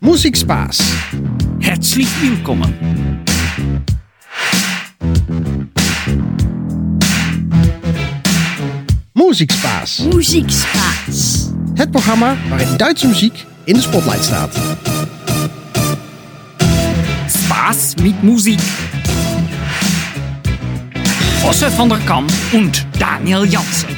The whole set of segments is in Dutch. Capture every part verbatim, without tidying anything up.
Musikspaß. Herzlich willkommen. Musikspaß. Musikspaß. Het programma waarin Duitse muziek in de spotlight staat. Spaß mit Musik. Josse van der Kam und Daniel Jansen.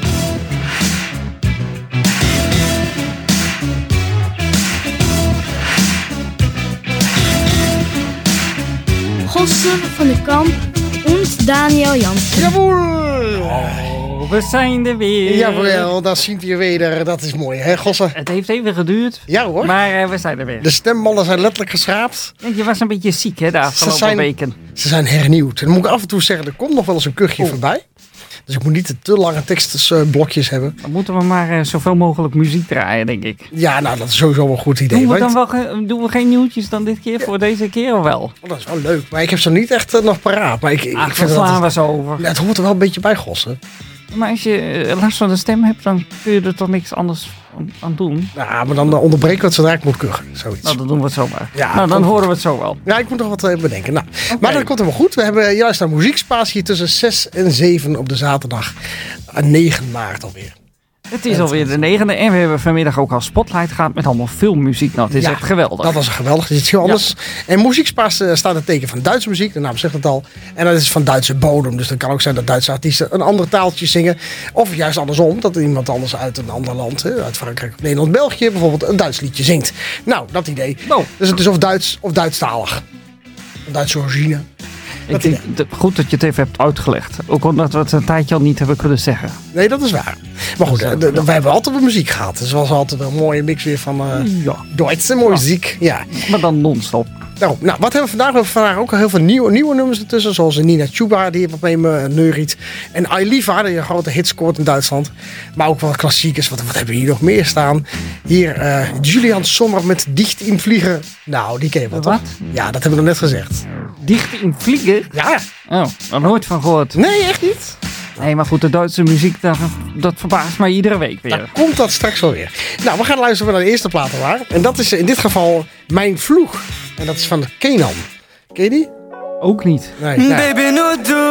Josse van der Kamp und Daniel Jansen. Jawohl! Oh, we zijn er weer. Jawel, dat zien we je weer. Dat is mooi, hè, Gosse? Het heeft even geduurd. Ja hoor. Maar uh, we zijn er weer. De stemballen zijn letterlijk geschraapt. Je was een beetje ziek hè, de afgelopen Ze zijn- weken. Ze zijn hernieuwd. En dan moet ik af en toe zeggen, er komt nog wel eens een kuchje Oh. voorbij. Dus ik moet niet te lange tekstblokjes hebben. Dan moeten we maar uh, zoveel mogelijk muziek draaien, denk ik. Ja, nou, dat is sowieso wel een goed idee. Doen we, weet dan je? wel ge- doen we geen nieuwtjes dan dit keer voor deze keer of wel? Oh, dat is wel leuk. Maar ik heb ze niet echt eh, nog paraat. Maar ik, ik Ach, vind daar dat slaan het, we zo over. ja, het hoort er wel een beetje bij, Gossen. Maar als je uh, last van de stem hebt, dan kun je er toch niks anders aan- aan doen? Ja, maar dan eh, onderbreken we het zodra ik moet kuchen. Zoiets. Nou, dan doen we het zo maar. Ja, nou, dan komt- horen we het zo wel. Ja, ik moet nog wat eh, bedenken. Nou, Maar dat komt helemaal goed. We hebben juist een muziekspaas hier tussen zes en zeven op de zaterdag. eh, negen maart alweer. Het is alweer de negende en we hebben vanmiddag ook al Spotlight gehad met allemaal filmmuziek. Nou, het is Ja, echt geweldig. Dat was een geweldig. Dat is iets heel anders. En muziekspaas eh, staat het teken van Duitse muziek. De naam zegt het al. En dat is van Duitse bodem. Dus dan kan ook zijn dat Duitse artiesten een ander taaltje zingen. Of juist andersom. Dat iemand anders uit een ander land, hè, uit Frankrijk, Nederland, België, bijvoorbeeld een Duits liedje zingt. Nou, dat idee. Nou. Dus het is of Duits of Duitsstalig. Of Duitse origine. Ik denk, de- goed dat je het even hebt uitgelegd. Ook omdat we het een tijdje al niet hebben kunnen zeggen. Nee, dat is waar. Maar goed, eh, de- de- wij hebben altijd wel muziek gehad. Dus het was altijd een mooie mix weer van uh, Ja. Duitse muziek. Ja. Maar dan non-stop. Daarom. Nou, wat hebben we vandaag? We hebben vandaag ook al heel veel nieuwe, nieuwe nummers ertussen. Zoals Nina Chuba, die wat mee me neuriet. En Ailiva, die een grote hit scoort in Duitsland. Maar ook wel klassiekers. Wat, wat hebben we hier nog meer staan? Hier, eh, Julian Sommer met Dicht im Vlieger. Nou, die ken je wel, toch? Wat? Ja, dat hebben we nog net gezegd. Dicht in vliegen? Ja. Oh, daar nooit van gehoord. Nee, echt niet? Nee, maar goed, de Duitse muziek, dat, dat verbaast mij iedere week weer. Dan komt dat straks wel weer. Nou, we gaan luisteren naar de eerste plaat waar. En dat is in dit geval Mijn Vloeg. En dat is van Kenan. Ken je die? Ook niet. Nee. nee. Baby, nur du.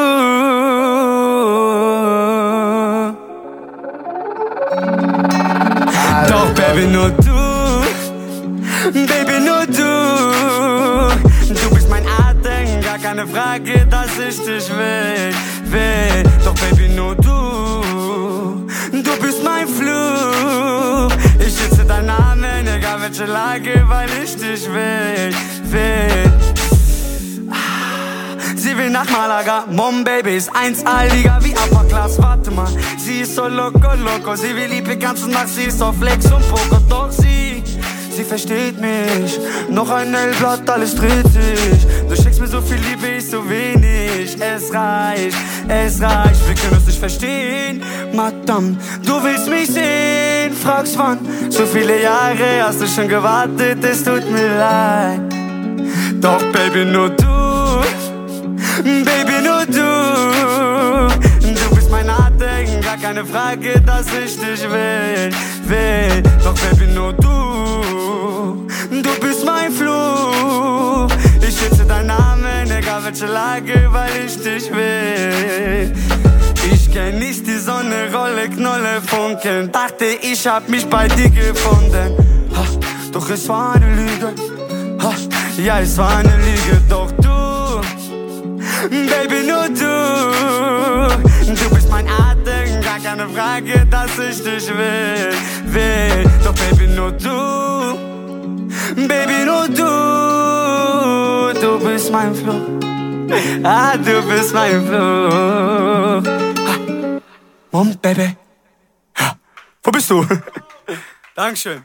Doch, Baby, nur du. Baby, nur du. Du bist mein Atem, gar keine Frage, dass ich dich will, will. Doch, Baby, nur du. Du bist mein Flug. Ich schütze deinen Namen, egal welche Lage, weil ich dich will, will. Sie will nach Malaga, Mom Baby ist eins A-Liga wie Upper Class, warte mal. Sie ist so loco, loco, sie will die ganze Nacht, sie ist auf Flex und Poker. Doch sie, sie versteht mich, noch ein L-Blatt, alles dreht sich. Du schickst mir so viel Liebe, ich so wenig. Es reicht, es reicht, wir können uns nicht verstehen. Madame, du willst mich sehen, fragst wann. So viele Jahre hast du schon gewartet, es tut mir leid. Doch Baby, nur du. Baby, nur du. Du bist mein Atem, gar keine Frage, dass ich dich will, will. Doch Baby, nur du. Du bist mein Flug. Ich schütze deinen Namen, egal welche Lage, weil ich dich will. Ich kenn nicht die Sonne, Rolle, Knolle, Funkeln. Dachte, ich hab mich bei dir gefunden. Ha, doch es war eine Lüge. Ha, ja, es war eine Lüge, doch du. Baby, nur du. Du bist mein Atem, gar keine Frage, dass ich dich will, will. Doch Baby, nur du. Baby, nur du. Du bist mein Flug. Ah, du bist mein Flug. Ah. Mom, Baby. Ja. Wo bist du? Dankeschön.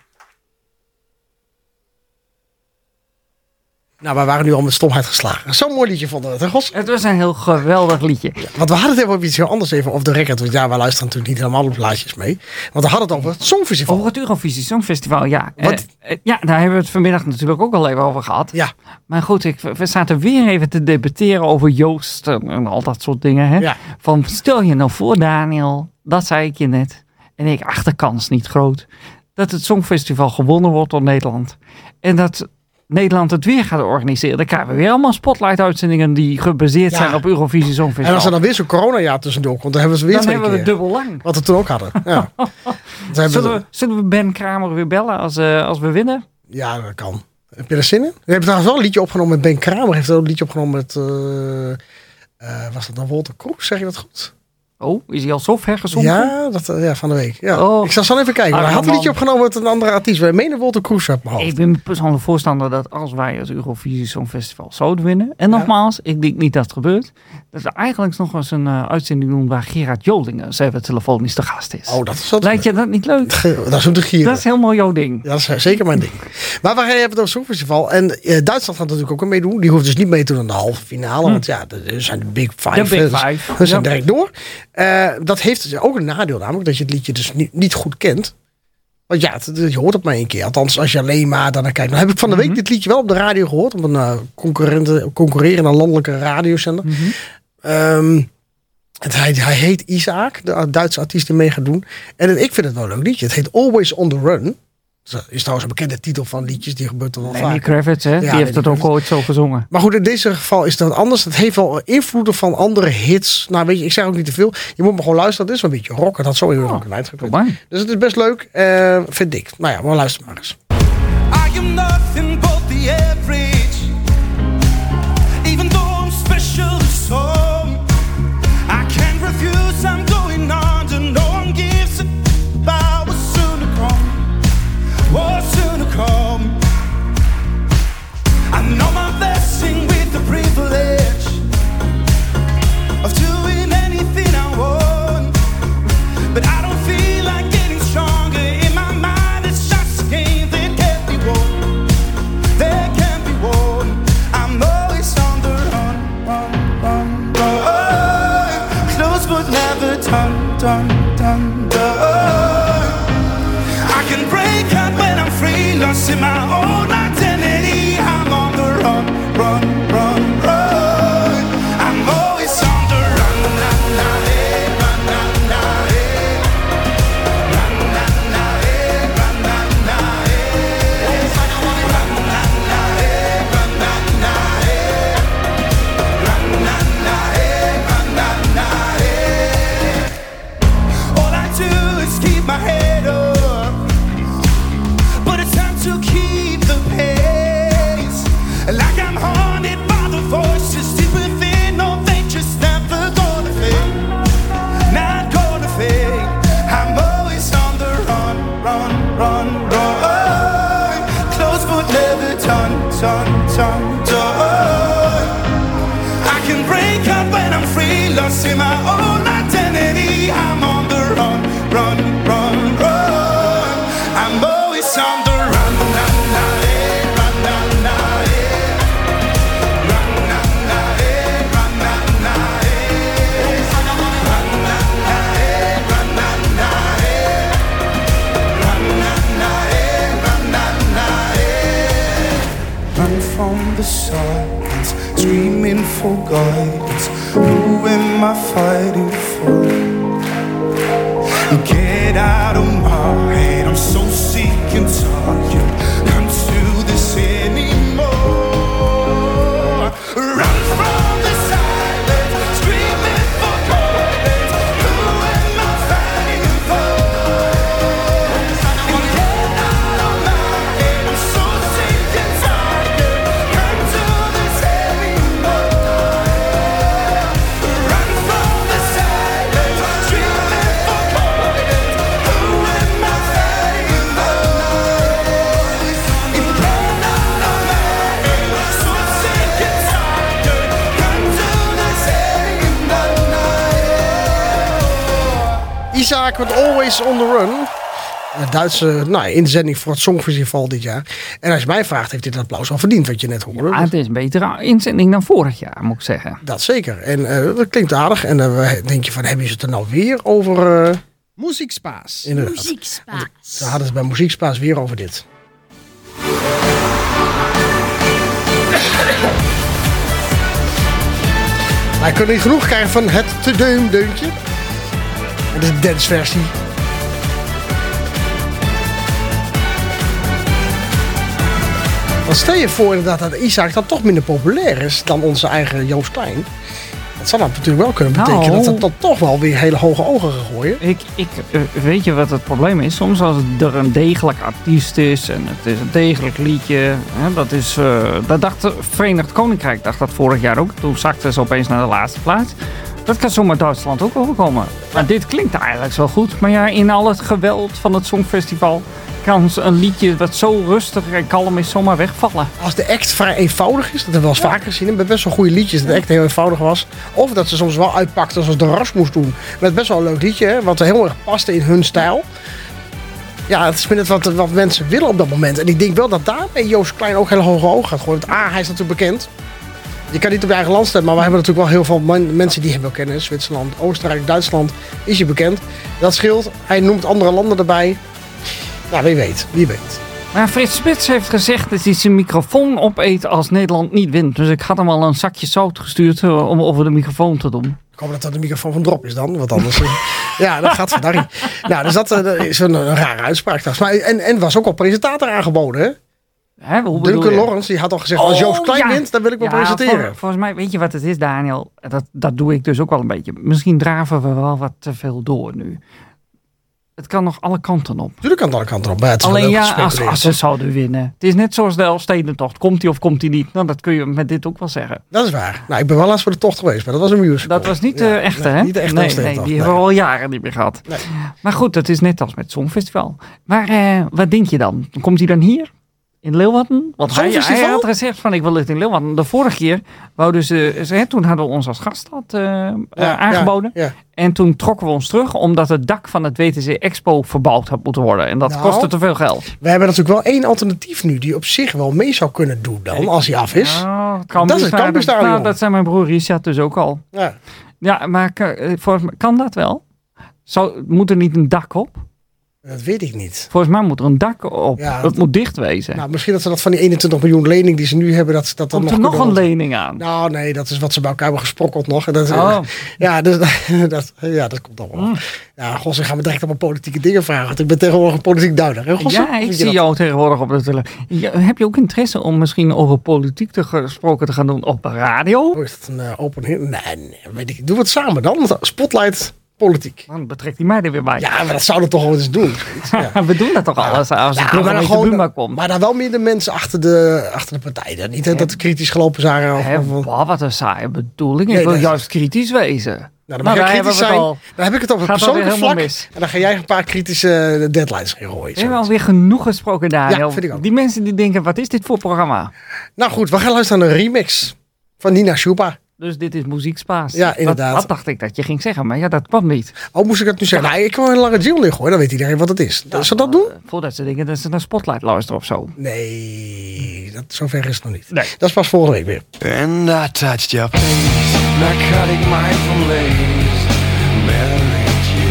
Nou, wij waren nu al met stomheid geslagen. Zo'n mooi liedje vonden we het, hè, Gos? Het was een heel geweldig liedje. Want we hadden het even over iets heel anders, even off the record. Want ja, wij luisteren natuurlijk niet helemaal op plaatjes mee. Want we hadden het over het Songfestival. Over het Eurovisie Songfestival, ja. Wat? Eh, eh, ja, daar hebben we het vanmiddag natuurlijk ook al even over gehad. Ja, Maar goed, ik, we zaten weer even te debatteren over Joost en, en al dat soort dingen. Hè? Ja. Van, stel je nou voor, Daniel, dat zei ik je net. En ik, ach, de kans niet groot. Dat het Songfestival gewonnen wordt door Nederland. En dat Nederland het weer gaat organiseren, dan krijgen we weer allemaal spotlight-uitzendingen die gebaseerd Ja. zijn op Eurovisie Songfestival. En als er dan weer zo'n coronajaar tussendoor komt, dan hebben we ze weer dan twee hebben we keer. het dubbel lang. Wat we toen ook hadden. Ja, Dan hebben Zullen we- we, zullen we Ben Kramer weer bellen als, uh, als we winnen? ja, dat kan. Heb je er zin in? We hebben trouwens wel een liedje opgenomen met Ben Kramer. Heeft ook een liedje opgenomen met... Uh, uh, was dat dan Walter Kroes? Zeg je dat goed? Oh, is hij al zo ver gezongen? Ja, dat, uh, ja, van de week. Ja. Oh. Ik zal zo even kijken. Ah, Hij had een man. liedje opgenomen met een andere artiest. We menen Walter Kroes uit mijn hoofd. Ik ben persoonlijk voorstander dat als wij als Eurovisie Songfestival zouden winnen. En nogmaals, ik denk niet dat het gebeurt. Dat we eigenlijk nog eens een uh, uitzending doen waar Gerard Joling zelf telefonisch te gast is. Oh, dat is wat. Lijkt je dat niet leuk? Dat is om te gieren. Dat is helemaal jouw ding. Ja, dat is zeker mijn ding. Maar we hebben het over het Songfestival. En uh, Duitsland gaat natuurlijk ook al meedoen. Die hoeft dus niet mee te doen aan de halve finale. Hm. Want ja, er zijn de Big Five. De Big Dus Five. we zijn Ja. direct door. Uh, dat heeft dus ook een nadeel namelijk. Dat je het liedje dus niet, niet goed kent. Want ja, het, je hoort het maar één keer. Althans, als je alleen maar daarnaar kijkt. Nou heb ik van de week Mhm. dit liedje wel op de radio gehoord. Op een uh, concurrente, concurrerende landelijke radiozender. Mhm. Um, het, hij, hij heet Isaac, de Duitse artiest die mee gaat doen. En het- ik vind het wel een leuk liedje. Het heet Always on the Run. Dat is trouwens een bekende titel van liedjes. Die gebeurt er wel Lenny vaak. Kravitz, hè? die Lenny heeft het ook Kravitz. ooit zo gezongen. Maar goed, in deze geval is het wat anders. Het heeft wel invloeden van andere hits. Nou weet je, ik zeg ook niet te veel. Je moet maar gewoon luisteren. Het is wel een beetje rock. Het had zo in rock en Kom maar. Dus het is best leuk, uh, vind ik. Nou ja, maar luister maar eens. I am nothing but the average. Even though I'm special to some, I can't refuse, I'm going on to no one gives a about what's soon to come. What's soon to come. I know my blessing with the privilege of doing anything I want, but I don't feel like getting stronger in my mind. It's just a game that can't be won. There can't be won. I'm always on the run, run, run, run. Close but never done, done, done, done. I can break out when I'm free, lost in my own identity. I'm on the run, run, run, run. I'm always on the run, na, na, eh, run, na, na, eh. Run, na, na, eh, run, na, na, eh. Run, na, na, eh, run, na, na, eh. Run, na, na, eh, run, na, na, eh. All I do is keep my head up, but it's time to keep the pace. Like I'm haunted by the voices deep within. No, they just never gonna fade, not gonna fade. I'm always on the run, run, run, run. Close but never done, done, done, done. I can break out when I'm free, lost in my own identity. I'm on the run, run, run, run. I'm always on the run, na, na, eh, run, na, na, eh. Run, na, na, eh, run, na, na, eh. Run, na, na, eh, run, na, na, eh. Run, na, na, eh, run, na, na, eh. Run from the silence, screaming for guidance. Who am I fighting for? Get out of my head, I'm so sick and tired. Can't do this anymore. Run from the silence, screaming for guidance. Who am I fighting for? Get out of my head, I'm so sick and tired. Can't do this anymore. Run from the silence, screaming for guidance. Who am I fighting for? Get out of my head, I'm so sick and tired. Can't do this anymore. Isaac met Always on the Run. Een Duitse nou, inzending voor het Songfestival dit jaar. En als je mij vraagt, heeft dit applaus al verdiend, wat je net hoorde. Ah, het is een betere inzending dan vorig jaar, moet ik zeggen. Dat zeker. En uh, dat klinkt aardig. En dan uh, denk je van, hebben ze het er nou weer over? Uh... Muziekspaas. Inderdaad. Muziekspaas. Daar hadden ze bij Muziekspaas weer over dit. Wij kunnen niet genoeg krijgen van het te deum deuntje. En dit is de danceversie. Want stel je voor inderdaad dat Isaac dan toch minder populair is dan onze eigen Joost Klein. Dat zou dat natuurlijk wel kunnen betekenen Nou. dat het dan toch wel weer hele hoge ogen gaat gooien. Ik, ik, uh, weet je wat het probleem is? Soms als er een degelijk artiest is en het is een degelijk liedje. Hè, dat, is, uh, dat dacht het Verenigd Koninkrijk dacht dat vorig jaar ook. Toen zakte ze opeens naar de laatste plaats. Dat kan zomaar Duitsland ook overkomen. Maar dit klinkt eigenlijk zo goed. Maar ja, in al het geweld van het Songfestival kan een liedje wat zo rustig en kalm is zomaar wegvallen. Als de act vrij eenvoudig is, dat hebben we wel eens vaker gezien. Met best wel goede liedjes, dat de act heel eenvoudig was. Of dat ze soms wel uitpakten zoals de Ras moest doen. Met best wel een leuk liedje, hè, wat heel erg paste in hun stijl. Ja, het is net wat, wat mensen willen op dat moment. En ik denk wel dat daarmee Joost Klein ook hele hoge ogen gaat gooien. Want A, hij is natuurlijk bekend. Je kan niet op je eigen land stemmen, maar we hebben natuurlijk wel heel veel man- mensen die hem wel kennen. Zwitserland, Oostenrijk, Duitsland is hij bekend. Dat scheelt. Hij noemt andere landen erbij. Nou, wie weet. Wie weet. Maar Frits Spits heeft gezegd dat hij zijn microfoon opeet als Nederland niet wint. Dus ik had hem al een zakje zout gestuurd uh, om over de microfoon te doen. Ik hoop dat dat de microfoon van Drop is dan. Want anders... ja, dat gaat vandaar. Nou, dus dat uh, is een, een rare uitspraak trouwens. Maar, en, en was ook al presentator aangeboden, hè? Hè, hoe bedoel Duncan je? Lawrence, die had al gezegd, als Oh, Joost Klein ja. wint, dan wil ik wel Ja, presenteren. vol- volgens mij, weet je wat het is, Daniel? Dat, dat doe ik dus ook wel een beetje. Misschien draven we wel wat te veel door nu. Het kan nog alle kanten op. Natuurlijk kan het alle kanten op. Maar het is wel Alleen leuk ja, als, gespeculeerd, als ze zouden winnen. Het is net zoals de Elfstedentocht. Komt hij of komt hij niet? Nou, dat kun je met dit ook wel zeggen. Dat is waar. Nou, ik ben wel laatst voor de tocht geweest, maar dat was een musical. Dat was niet de Ja, echte, nee, hè? Niet de echte nee, nee, Elfstedentocht, die nee. hebben we al jaren niet meer gehad. Nee. Maar goed, dat is net als met het Songfestival. Maar eh, wat denk je dan? Komt hij dan hier? In Leeuwarden? Want hij, hij Songfestival? had gezegd van ik wil het in Leeuwarden. De vorige keer wouden ze, ze hè, toen hadden we ons als gaststad uh, Ja, uh, aangeboden. Ja, ja. En toen trokken we ons terug omdat het dak van het W T C Expo verbouwd had moeten worden. En dat Nou, kostte te veel geld. We hebben natuurlijk wel één alternatief nu, die op zich wel mee zou kunnen doen dan, als hij af is. Nou, het Dat is het Cambuurstadion. Cambuurstadion. Nou, dat zei mijn broer Richard dus ook al. Ja. Ja, maar eh, volgens mij kan dat wel? Zou, moet er niet een dak op? Dat weet ik niet. Volgens mij moet er een dak op. Ja, het dat- moet dicht wezen. Nou, misschien dat ze dat van die eenentwintig miljoen lening die ze nu hebben, dat ze dat dan Komt nog er nog een kunnen- lening aan? Nou, nee, dat is wat ze bij elkaar hebben gesprokkeld nog. En Dat, Oh. Ja, dus, dat, ja, dat komt allemaal. Mm. Ja, goh, ze gaan me direct allemaal politieke dingen vragen. Want ik ben tegenwoordig een politiek duider. Hè, Gosse? Ja, Vind ik je zie dat? jou tegenwoordig op de televisie. Ja, heb je ook interesse om misschien over politiek te gesproken te gaan doen op de radio? Oh, is dat een uh, open... Nee, nee, weet ik. Doen we het samen dan? Spotlight politiek. Dan betrekt hij mij er weer bij. Ja, maar dat zouden we toch wel eens doen. Ja. We doen dat toch alles als het Ja, maar, dan burgemeester gewoon, Buma komt. maar dan wel meer de mensen achter de, achter de partij. Dan niet hè, dat er kritisch gelopen zijn. Of, Hè, of- nou, wow, wat een saaie bedoeling. Ik Nee, wil dat- juist kritisch wezen. dan mag Nou, je daar kritisch hebben we zijn. het al. Dan heb ik het op het Gaat alweer persoonlijke helemaal vlak. mis. En dan ga jij een paar kritische deadlines in gooien. We hebben Zo. alweer genoeg gesproken, Daniel. Ja, vind ik ook. Die mensen die denken, wat is dit voor programma? Nou goed, we gaan luisteren naar een remix van Nina Chuba. Dus dit is muziekspaas. Ja, inderdaad. Wat, wat dacht ik dat je ging zeggen, maar ja, dat kwam niet. Oh, moest ik dat nu zeggen? Nou, ik kan wel een lange jingle in gooien, dan weet iedereen wat het is. Zullen we dat doen? Uh, voordat ze denken dat ze naar Spotlight luisteren of zo. Nee, dat, zover is het nog niet. Nee. Dat is pas volgende week weer. And I touched your face, narcotic mindful lace, Mary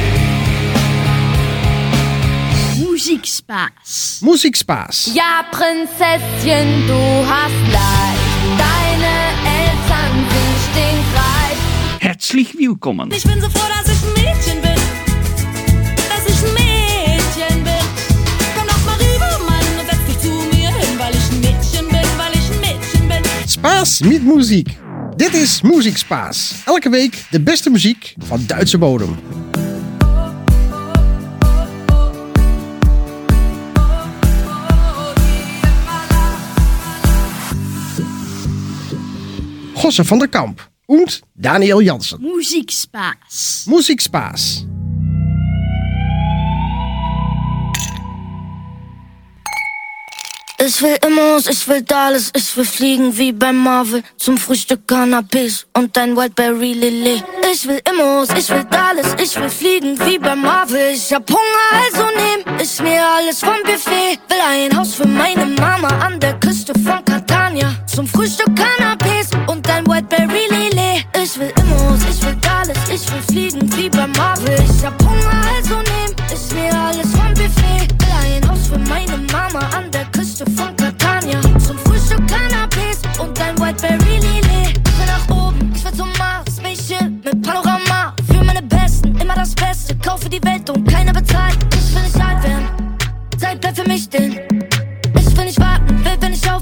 Jane. Muziekspaß. Muziekspaß. Ja, Prinzesschen, du hast leicht. Deine Eltern sind stinkreich. Herzlich willkommen. Ich bin so froh, dass ich ein Mädchen bin. Dass ich ein Mädchen bin. Komm doch mal rüber, Mann, und setz dich zu mir hin, weil ich ein Mädchen bin, weil ich ein Mädchen bin. Spaas met muziek. Dit is Muziekspaas. Elke week de beste muziek van Duitse bodem. Gosse van der Kamp und Daniel Jansen. Muziekspaß. Muziekspaas. Ich will Immos, ich will Dallas, ich will fliegen wie bei Marvel. Zum Frühstück Cannabis und ein Wildberry Lilly. Ich will Immos, ich will Dallas, ich will fliegen wie bei Marvel. Ich hab Hunger, also nehm ich mir alles vom Buffet. Will ein Haus für meine Mama an der Küste von Catania. Zum Frühstück Cannabis und ein Wildberry Lilly. Ich will Immos, ich will Dallas, ich will fliegen wie bei Marvel. Ich hab Hunger, also nehm ich mir alles vom Buffet. Will ein Haus für meine Mama an der Küste von Catania. Zum Frühstück Cannabis und ein Wildberry Lilly. Ich will nach oben, ich will zum Mars. Spaceship mit Panorama. Für meine Besten, immer das Beste. Kaufe die Welt und keiner bezahlt. Ich will nicht alt werden. Zeit bleibt für mich denn. Ich will nicht warten, will, will nicht auf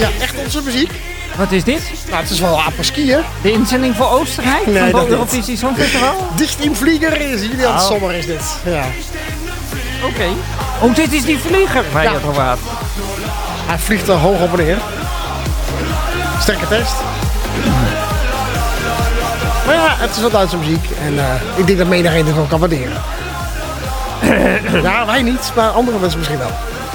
Ja, echt onze muziek. Wat is dit? Nou, het is wel apres-ski, hè? De inzending voor Oostenrijk? Nee, van dat het niet. Eurovisie Songfestival? Dicht in vlieger is jullie aan het Oh. zomer is dit. Ja. Oké. Okay. Oh, dit is die vlieger waar Ja. je het over had. Hij vliegt er hoog op en neer. Sterke test. Maar ja, het is wel Duitse muziek. En uh, ik denk dat menigeen dit wel kan waarderen. Ja, wij niet, maar andere mensen misschien wel.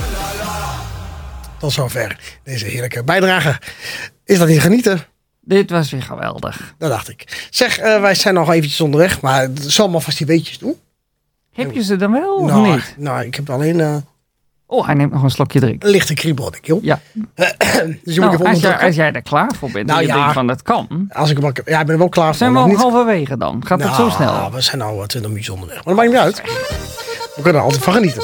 Tot zover deze heerlijke bijdrage. Is dat niet genieten? Dit was weer geweldig. Dat dacht ik. Zeg, uh, wij zijn nog eventjes onderweg, maar zal maar vast die weetjes doen. Heb je ze dan wel of nou, niet? Nou, ik heb alleen uh, Oh, hij neemt nog een slokje drinken. een lichte kriebel, denk ik, joh. Ja. dus je Nou, moet als, even jij, als jij er klaar voor bent Nou en je ja. denkt van dat kan. Als ik hem, ja, ik ben er wel klaar voor. Zijn we nog al niet. halverwege dan? Gaat het Nou, zo snel? we zijn al twintig minuten onderweg. Maar dat maakt niet uit. We kunnen er altijd van genieten.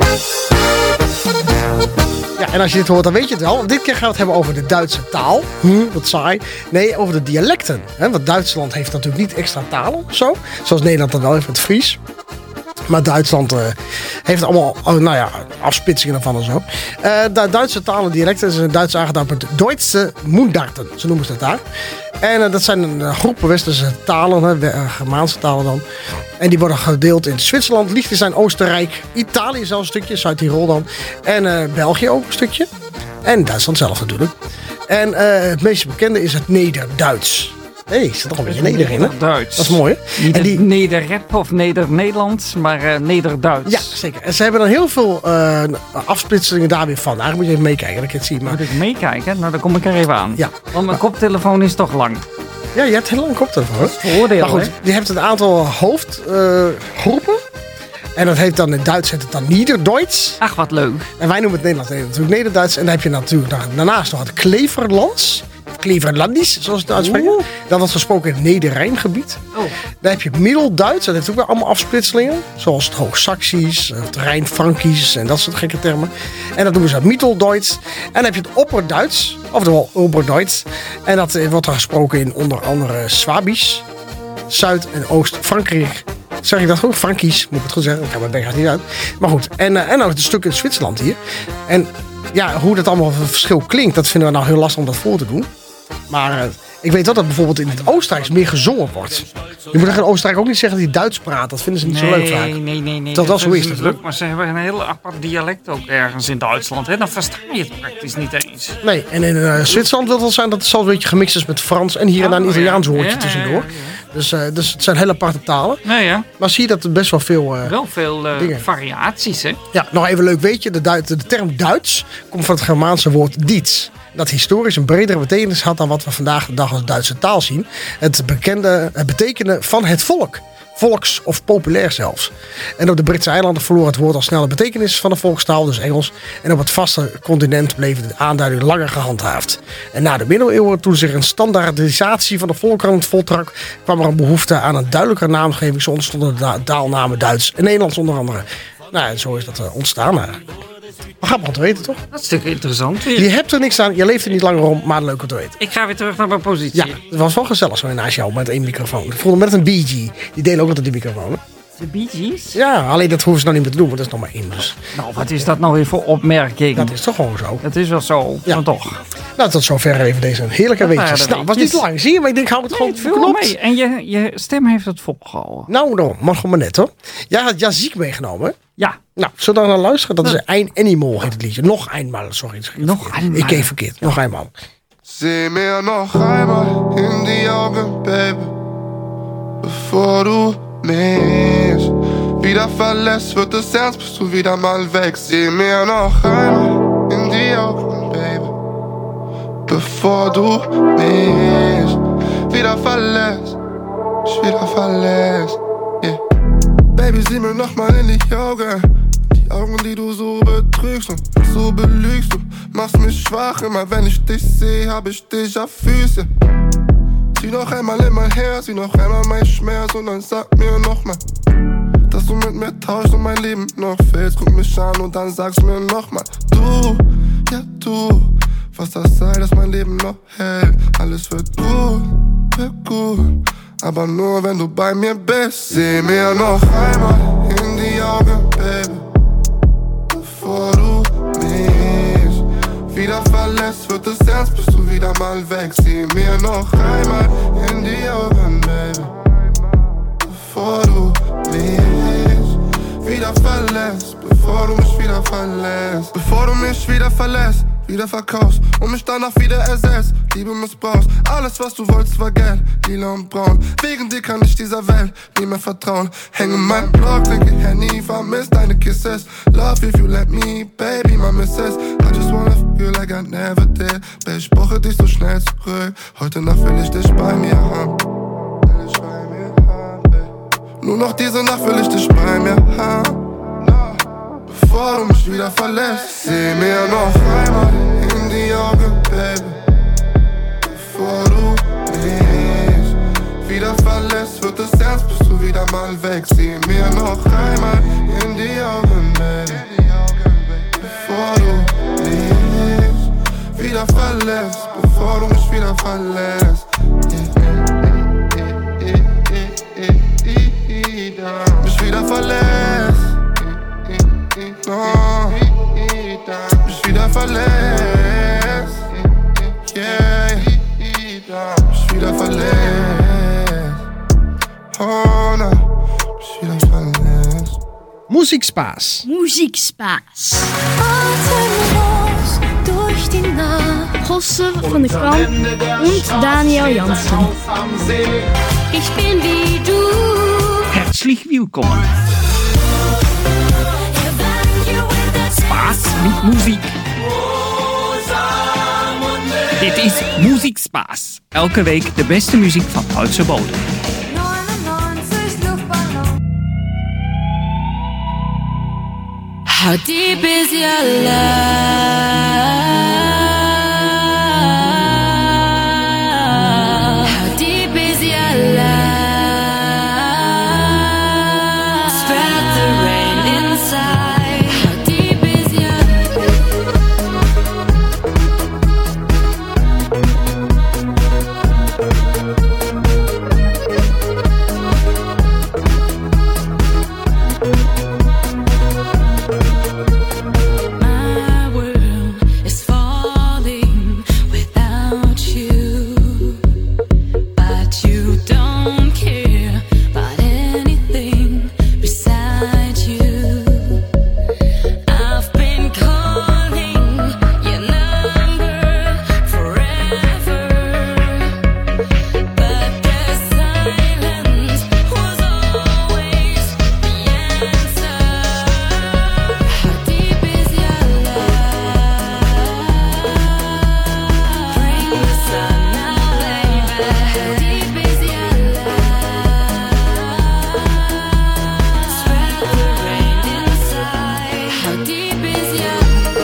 Ja, en als je dit hoort, dan weet je het wel. Dit keer gaan we het hebben over de Duitse taal. Hm, wat saai. Nee, over de dialecten. Hè? Want Duitsland heeft natuurlijk niet extra talen of zo. Zoals Nederland dan wel heeft met Fries. Maar Duitsland uh, heeft allemaal oh, nou ja, afsplitsingen ervan en zo. Uh, de Duitse talen en dialecten is een Duits aangedaan met Duitse Mundarten. Zo noemen ze het daar. En uh, dat zijn een uh, groep westerse talen, hè, uh, Germaanse talen dan. En die worden gedeeld in Zwitserland, Liechtenstein, Oostenrijk, Italië zelfs een stukje, Zuid-Tirol dan. En uh, België ook een stukje. En Duitsland zelf natuurlijk. En uh, het meest bekende is het Nederduits. Hé, hey, zit toch een beetje neder in, hè? Nederduits. Dat is mooi, hè? Niet en die... Nederrap of Neder-Nederlands, maar uh, Nederduits. Ja, zeker. En ze hebben dan heel veel uh, afsplitsingen daar weer van. Eigenlijk moet je even meekijken, dat ik het zie. Maar... Moet ik meekijken? Nou, dan kom ik er even aan. Ja. Want mijn koptelefoon is toch lang. Ja, je hebt heel lang koptelefoon. Voordeel, maar goed, hè? je hebt een aantal hoofdgroepen. Uh, en dat heet dan in Duits heet het dan Niederduits. Ach, wat leuk. En wij noemen het Nederlands natuurlijk Nederduits. En dan heb je natuurlijk daarnaast nog het Kleverlands. Kleverlandisch, zoals het uitspreken. Dat wordt gesproken in het Nederrijngebied. Oh. Dan heb je Middelduits. Dat heeft ook weer allemaal afsplitselingen. Zoals het Hoogsaksisch, het Rijn-Frankisch en dat soort gekke termen. En dat noemen ze Mittelduits. En dan heb je het Opperduits. Oftewel Oberduits. En dat wordt er gesproken in onder andere Swabisch, Zuid- en Oost-Frankrijk. Zeg ik dat goed? Frankisch, moet ik het goed zeggen. Ik ga mijn bek gaat niet uit. Maar goed. En, uh, en dan een stuk in Zwitserland hier. En ja, hoe dat allemaal een verschil klinkt, dat vinden we nou heel lastig om dat voor te doen. Maar uh, ik weet wel dat bijvoorbeeld in het Oostenrijks meer gezongen wordt. Je moet in Oostenrijk ook niet zeggen dat hij Duits praat. Dat vinden ze niet nee, zo leuk vaak. Nee, nee, nee. Dat, dat dat zo is het. leuk, maar ze hebben een heel apart dialect ook ergens in Duitsland. Hè? Dan versta je het praktisch niet eens. Nee, en in uh, Zwitserland wil het wel zijn dat het zelfs een beetje gemixt is met Frans. En hier en daar een Oh, Italiaans ja. woordje Ja, tussendoor. ja, ja, ja. Dus, uh, dus het zijn hele aparte talen. Nee, ja. Maar zie je dat er best wel veel... Uh, wel veel uh, dingen. variaties, hè? Ja, nog even leuk weetje. De, Duit, de term Duits komt van het Germaanse woord diets. Dat historisch een bredere betekenis had dan wat we vandaag de dag als Duitse taal zien. Het, bekende, het betekenen van het volk. Volks of populair zelfs. En op de Britse eilanden verloor het woord al snel de betekenis van de volkstaal, dus Engels. En op het vaste continent bleef de aanduiding langer gehandhaafd. En na de middeleeuwen, toen zich een standaardisatie van de volkeren voltrak, kwam er een behoefte aan een duidelijke naamgeving. Zo ontstonden de taalnamen Duits en Nederlands onder andere. Nou, en zo is dat uh, ontstaan eigenlijk. Maar grappig om te weten, toch? Dat is natuurlijk interessant weer. Je hebt er niks aan, je leeft er niet langer om, maar leuk om te weten. Ik ga weer terug naar mijn positie. Ja, het was wel gezellig zo naast jou met één microfoon. Ik voelde met een B G. Die delen ook altijd die microfoon. Hè? De Bee Gees? Ja, alleen dat hoeven ze nou niet meer te doen, want dat is nog maar één. Dus. Nou, wat is dat nou weer voor opmerking? Dat is toch gewoon zo. Dat is wel zo, Ja. maar toch. Nou, tot zover even deze heerlijke Dat waren weetjes. de Nou, was niet weetjes. lang, zie je? Maar ik denk, hou het Nee, gewoon het viel wel geknopt. mee. En je, je stem heeft het volgehouden. Nou, nou, mag gewoon maar net hoor. Jij had Jaziek meegenomen, hè? Ja. Nou, zullen we daar naar luisteren? Dat is Ein Animal, heet het liedje. Nog eenmaal, sorry. Nog eenmaal. Ik keek verkeerd. Nog eenmaal. Seh mir noch einmal in die Augen, Baby, bevor du mich wieder verlässt, wird es ernst, bist du wieder mal weg. Seh mir noch einmal in die Augen, Baby, bevor du mich wieder verlässt, mich wieder verlässt. Yeah. Baby, sieh mir noch mal in die Augen, die Augen, die du so betrügst und so belügst. Du machst mich schwach, immer wenn ich dich seh, hab ich dich auf Füße. Sieh noch einmal in mein Herz, sieh noch einmal mein Schmerz und dann sag mir noch mal, dass du mit mir tauschst und mein Leben noch fehlst. Guck mich an und dann sagst mir noch mal, du, ja du, was das sei, dass mein Leben noch hält. Alles wird gut, wird gut, aber nur wenn du bei mir bist. Seh mir noch einmal in die Augen, Baby, bevor du mich wieder verlässt, wird es ernst, bist du wieder mal weg. Sieh mir noch einmal in die Augen, Baby, bevor du mich wieder verlässt, bevor du mich wieder verlässt, bevor du mich wieder verlässt, wieder verkaufst und mich danach wieder ersetzt. Liebe missbrauchst, alles was du wolltest war Geld, lila und braun. Wegen dir kann ich dieser Welt nie mehr vertrauen. Häng in meinem Blog, trinke Henny, vermiss deine Kisses. Love if you let me, baby, my missus. I just wanna feel like I never did. Babe, ich brauche dich so schnell zurück. Heute Nacht will ich dich bei mir haben. Nur noch diese Nacht will ich dich bei mir haben. Bevor du mich wieder verlässt, seh mir noch einmal in die Augen, Baby, bevor du mich wieder verlässt, wird es ernst, bist du wieder mal weg. Sieh mir noch einmal in die Augen, Baby, bevor du mich wieder verlässt, bevor du mich wieder verlässt. Mich wieder verlässt. No, mich wieder verlässt, yeah, mich wieder verlässt, oh no, mich wieder verlässt. Musikspaß. Musikspaß. Atemlos durch die Nacht. Gosse van der Kamp und Daniel Jansen. Ich bin wie du. Herzlich willkommen. Spaß mit Musik. Dit is Musikspaß. Elke week de beste muziek van Duitse bodem. How deep is your love? How deep is your love? Spread the rain inside. How deep is your My world is falling without you, but you don't care about anything beside you. I've been calling your number forever, but the silence was always the answer. How deep is your love? Bring the sun now, baby. How deep is your love? Spread the rain inside. How deep is your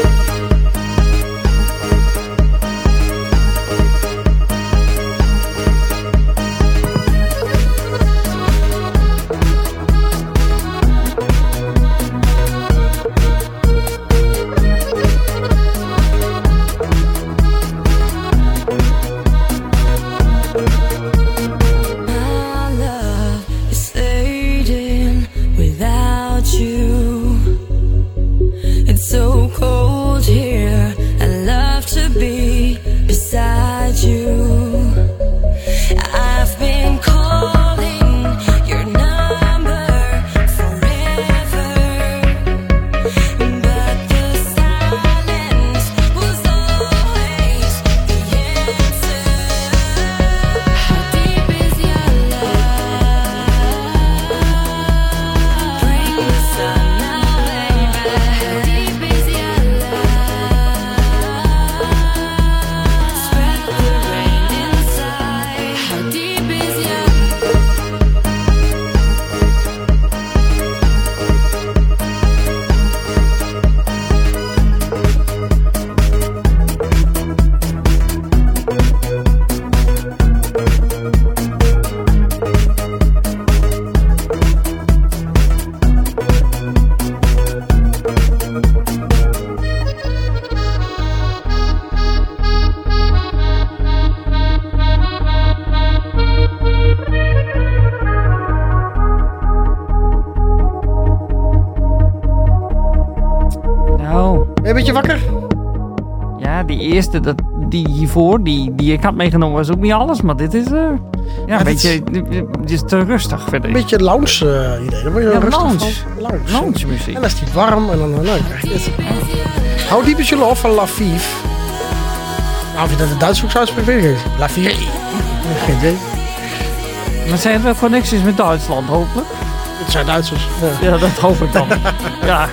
My love is fading without you. It's so cold here. I love to be beside you. I've been calling your number forever, but the silence was always the answer. How deep is your love? Bring the sun now, baby. How deep is your love? Spread the rain inside. How deep is your Nou, Ben je een beetje wakker? Ja, die eerste, dat, die hiervoor, die, die ik had meegenomen, was ook niet alles. Maar dit is, uh, ja, ja, een beetje, dit is te rustig, vind ik. Een beetje lounge uh, idee. Dan word je ja, rustig lounge. van. Lounge. Lounge muziek. En dan is die warm en dan, dan, dan krijg je dit. Hou die met jullie op van La Vive. Nou, of je dat in Duits ook zou uitspreken, weet ik niet. La Vive. Geen idee. Maar zijn er wel connecties met Duitsland, hopelijk? Het zijn Duitsers. Ja, ja dat hoop ik dan. Ja.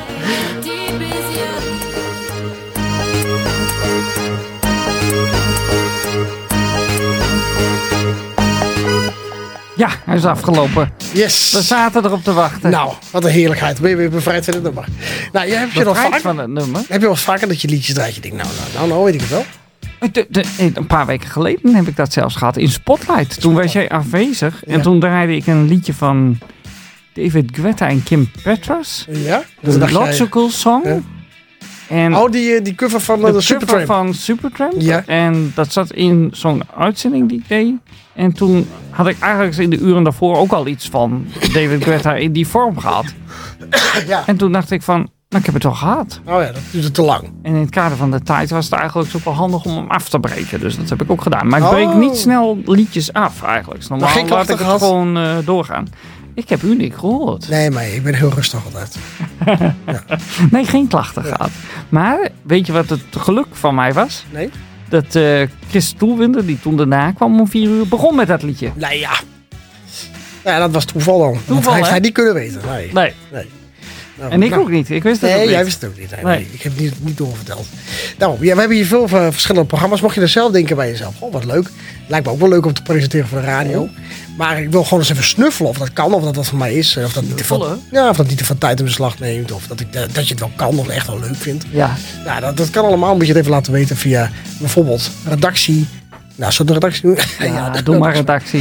Ja, hij is afgelopen. Yes. We zaten erop te wachten. Nou, wat een heerlijkheid. Ben je weer bevrijd van het nummer. Nou, je hebt je nog vaak, van het nummer? Heb je wel vaker dat je liedjes draait? Je denkt, nou, nou, nou, nou weet ik het wel. De, de, een paar weken geleden heb ik dat zelfs gehad in Spotlight. Toen was jij afwezig. Ja. En toen draaide ik een liedje van David Guetta en Kim Petras. Ja? De Logical Song. Ja. En oh, die, die cover van de, de Supertramp. van Supertramp. Ja. En dat zat in zo'n uitzending die ik deed. En toen had ik eigenlijk in de uren daarvoor ook al iets van David Guetta in die vorm gehad. Ja. En toen dacht ik van, nou, ik heb het toch gehad. Oh ja, dat duurde te lang. En in het kader van de tijd was het eigenlijk ook wel handig om hem af te breken. Dus dat heb ik ook gedaan. Maar ik oh. breek niet snel liedjes af eigenlijk. Normaal geen laat ik het gehad? gewoon uh, doorgaan. Ik heb u niet gehoord. Nee, maar ik ben heel rustig altijd. Ja. Nee, geen klachten ja. gehad. Maar weet je wat het geluk van mij was? Nee. Dat uh, Chris Toelwinder, die toen daarna kwam om vier uur, begon met dat liedje. Nee, ja. Ja, dat was toeval dan. Toeval, dat heeft hè? hij niet kunnen weten. Nee. Nee. nee. Nou, en ik nou, ook niet. Ik wist het nee, ook niet. jij wist het ook niet. Nee, nee. Nee, ik heb het niet, niet doorverteld. Nou, ja, we hebben hier veel uh, verschillende programma's. Mocht je er zelf denken bij jezelf, oh wat leuk. Lijkt me ook wel leuk om te presenteren voor de radio. Oh. Maar ik wil gewoon eens even snuffelen of dat kan, of dat wat voor mij is. Of dat niet te veel, ja, of dat niet te veel tijd in beslag neemt. Of dat, ik, uh, dat je het wel kan of echt wel leuk vindt. Ja. Nou, dat, dat kan allemaal. Moet je het even laten weten via bijvoorbeeld redactie. Nou, zullen we de redactie doen? Ja, ja doe maar redactie.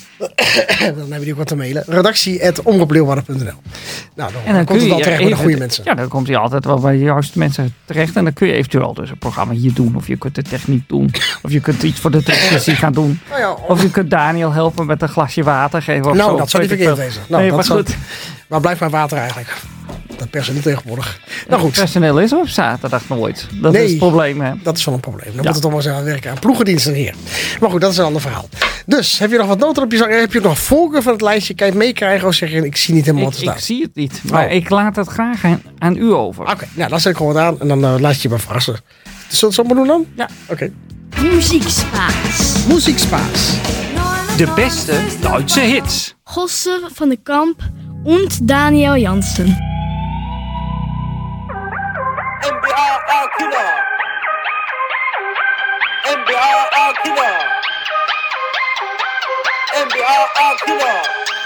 Dan hebben die ook wat te mailen. redactie at omroep leeuwarden punt n l. Nou, dan, en dan, dan komt het al terecht bij de goede het, mensen. Ja, dan komt hij altijd wel bij de juiste mensen terecht. En dan kun je eventueel dus een programma hier doen. Of je kunt de techniek doen. Of je kunt iets voor de televisie gaan doen. Nou ja, of... of je kunt Daniel helpen met een glasje water geven. Of nou, zo. dat zou niet verkeerd wezen. Nou, nee, dat maar zou... goed. Waar blijft mijn water eigenlijk? Dat personeel tegenwoordig. Nou goed. Personeel is op zaterdag nooit. Dat nee, is het probleem, hè? Dat is wel een probleem. Dan ja. moet het toch wel eens aan werken aan ploegendiensten hier. Maar goed, dat is een ander verhaal. Dus, heb je nog wat noten op je zang? Heb je nog voorkeur van het lijstje? Kan je het meekrijgen of zeg je, ik zie niet helemaal wat er staat? Ik zie het niet, maar oh. ik laat het graag aan, aan u over. Oké, okay, nou dan zet ik gewoon wat aan en dan uh, laat je me verrassen. Zullen we het zo maar doen dan? Ja. Oké. Okay. Muziekspaas. Muziekspaas. De beste Duitse hits. Gosse van de Kamp en Daniel Jansen. M B A Killer. M B A Killer. M B A Killer.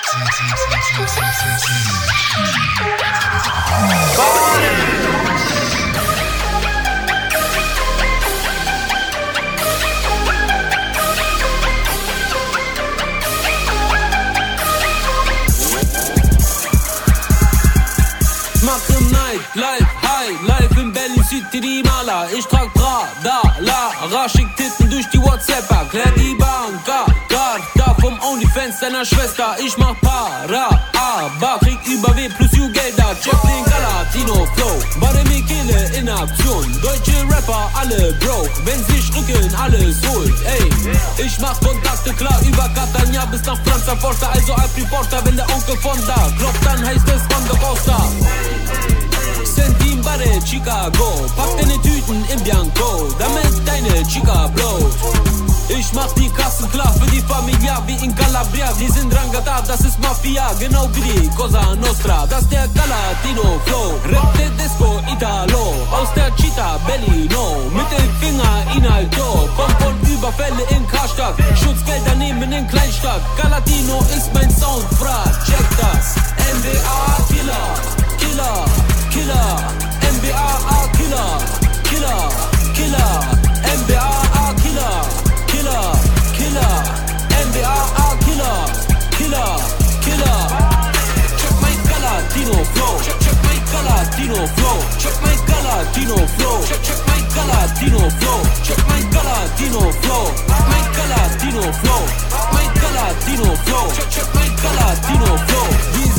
Mach im Night, live, high, live in Berlin City, die Maler. Ich trag Prada, Lara, schick Titten durch die WhatsApp, klär die Banka, Garda vom OnlyFans deiner Schwester. Ich mach Para, aber krieg über W plus U Gelder. Check den Galatino Flow, Bade Mikele in Aktion. Deutsche Rapper, alle broke, wenn sie rücken, alles holt, ey. Ich mach Kontakte klar über Catania bis nach Franza Forza, also Alp Reporter, wenn der Onkel von da klopft, dann heißt es von der Costa. Sentin Barre, Chicago, pack deine Tüten in Bianco, damit deine Chica blowt. Ich mach die Kassen klar für die Familia, wie in Calabria, die sind Rangata, das ist Mafia, genau wie die Cosa Nostra, das ist der Galatino Flow, Rap de Disco Italo, aus der Città Bellino, mit dem Finger in Alto, kommt von Überfälle in Karstadt, Schutzgelder nehmen in Kleinstadt, Galatino ist mein Sound, fra, check das, M B A Killer, Killer, Killer, M B A Killer, Killer, Killer, M B A Killer, Killer, Killer, M B A Killer, Killer, Killer. Check my Galatino flow, check, check my Galatino flow, check my Galatino flow, check, check my Galatino flow, check my Galatino flow, my Galatino flow, my Galatino flow, check, check my Galatino flow. Diesen Stil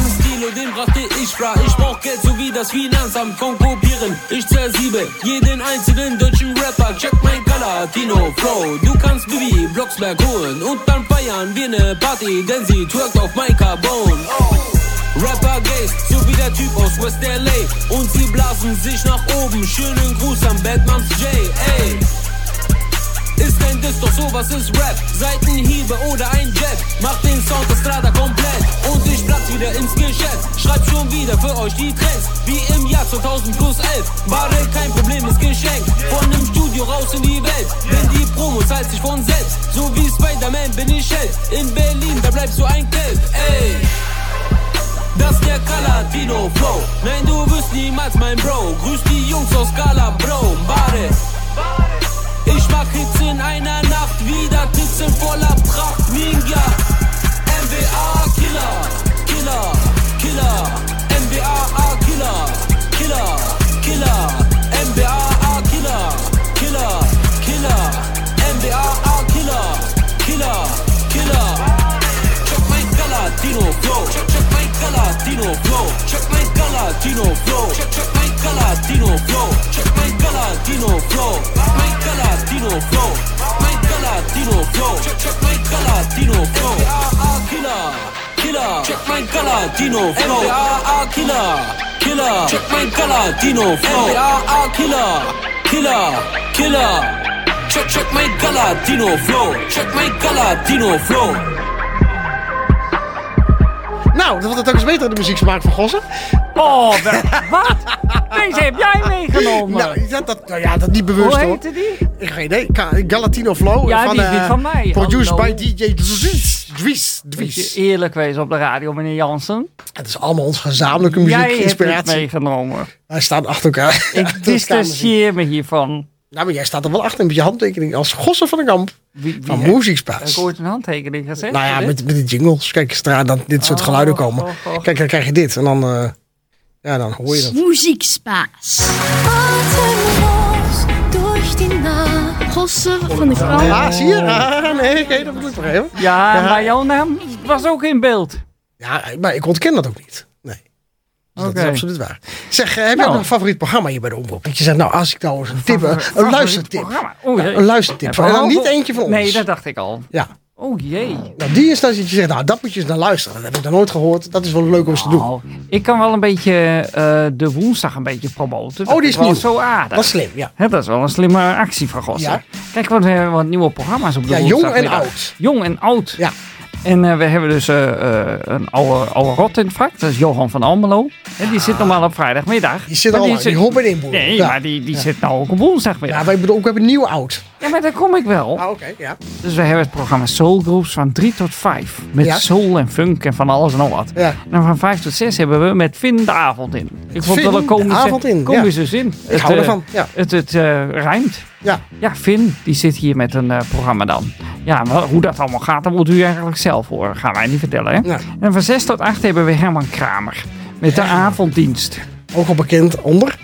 Kilo, den brachte ich fra. Ich brauch Geld, so wie das Finanzamt, konkurrieren. Ich zersiebe jeden einzelnen deutschen Rapper. Check mein Galatino Flow. Du kannst Bibi Blocksberg holen und dann feiern wir ne Party, denn sie twerkt auf mein Carbon. Oh. Rapper Gays, so wie der Typ aus West L A. Und sie blasen sich nach oben. Schönen Gruß an Batman's J, ey. Ist kein Diss, doch sowas ist Rap. Seitenhiebe oder ein Jet. Mach den Sound der Strada komplett. Und ich platz wieder ins Geschäft. Schreib schon wieder für euch die Trends. Wie im Jahr zweitausend plus elf. Bare kein Problem, ist geschenkt. Von dem Studio raus in die Welt. Denn die Promo zahlt sich von selbst. So wie Spider-Man bin ich Held. In Berlin, da bleibst du ein Kelp. Ey. Das ist der Galatino Flow. Nein, du wirst niemals mein Bro. Grüß die Jungs aus Gala, Bro. Bade. Ich mach Hits in einer Nacht, wieder Tits in voller Pracht. Ninja, M B A Killer, Killer, Killer, M B A Killer, Killer, Killer, M B A Killer, Killer, Killer, M B A Killer, Killer, Killer. Check mein Galatino Flow, check, check mein Galatino Flow, check mein Galatino Flow, check, check mein Galatino Flow, check mein Galatino Flow, mein Galatino Flow, mein Galatino Flow, check, check mein Galatino Flow, M B A Killer, Killer, check mein Galatino Flow, M B A Killer, Killer, check mein Galatino Flow, M B A Killer, Killer, Killer, check, check mein Galatino Flow, check mein Galatino Flow. Nou, dat wordt het ook eens beter, de muzieksmaak van Gossen. Oh, wat? Deze heb jij meegenomen. Nou, dat, dat, nou ja, dat niet bewust. Hoe heette die? Ik geen idee. Galatino Flow. Ja, van, die is niet uh, van mij. Produced Hallo. by D J Dries. Dries. Moet je eerlijk wezen op de radio, meneer Jansen. Het is allemaal onze gezamenlijke Jij hebt muziekinspiratie. het meegenomen. Wij staan achter elkaar. Ik distancieer me hiervan. Nou, maar jij staat er wel achter met je handtekening als Gossen van de Kamp. Wie, wie van heb Muziekspaas. Heb ik ooit een handtekening gezegd? Nou ja, dit? met, met de jingles. Kijk, zodra dan dit soort Oh, geluiden komen. oh, oh. Kijk, dan krijg je dit. En dan, uh, ja, dan hoor je dat. Muziekspaas. Durch die Nacht. Gossen van de Kamp. Ah, zie je? Ah, nee, oké, dat moet ik begrijpen. Ja, Ja. maar jouw naam was ook in beeld. Ja, maar ik ontken dat ook niet. Nee. Dus Oké. Dat is absoluut waar. Zeg, uh, heb Nou. je nog een favoriet programma hier bij de Omroep? Dat je zegt, nou, als ik nou eens een tip, uh, een Favoriet luistertip. programma. Oh, Ja, jee. een luistertip. Ja, En dan niet behalve- eentje van ons. Nee, dat dacht ik al. Ja. Oh jee. Nou, die is dan dat je zegt, nou, dat moet je eens naar luisteren. Dat heb ik nog nooit gehoord. Dat is wel leuk om eens te doen. Nou, ik kan wel een beetje uh, de woensdag een beetje promoten. Oh, die is wel nieuw. zo aardig. Dat is slim, ja. Hè, dat is wel een slimme actie van Gossen. Ja. Kijk, wat, we hebben wat nieuwe programma's op de Ja, jong en woensdagmiddag. oud. Jong en oud. Ja. En uh, we hebben dus uh, uh, een oude, oude rot in het vak. Dat is Johan van Almelo. En die zit normaal op vrijdagmiddag. Die zit Maar al lang, die hoort bij de inboer. Nee, Ja. maar die, die Ja. zit nou ook op woensdagmiddag. Ja, wij bedoel, we hebben nieuw oud. Ja, maar daar kom ik wel. Ah, oké, ja. Dus we hebben het programma Soul Groups van drie tot vijf. Met Ja. soul en funk en van alles en nog wat. Ja. En van vijf tot zes hebben we met Vin de avond in. Ik vond het wel een Vin de komische, avond in, komische zin. Ik hou ervan, ja. Het, het uh, rijmt. Ja. Ja, Vin, die zit hier met een uh, programma dan. Ja, maar hoe dat allemaal gaat, dat moet u eigenlijk zelf horen. Gaan wij niet vertellen, hè? Nee. En van zes tot acht hebben we Herman Kramer. Met de avonddienst. Ook al bekend onder?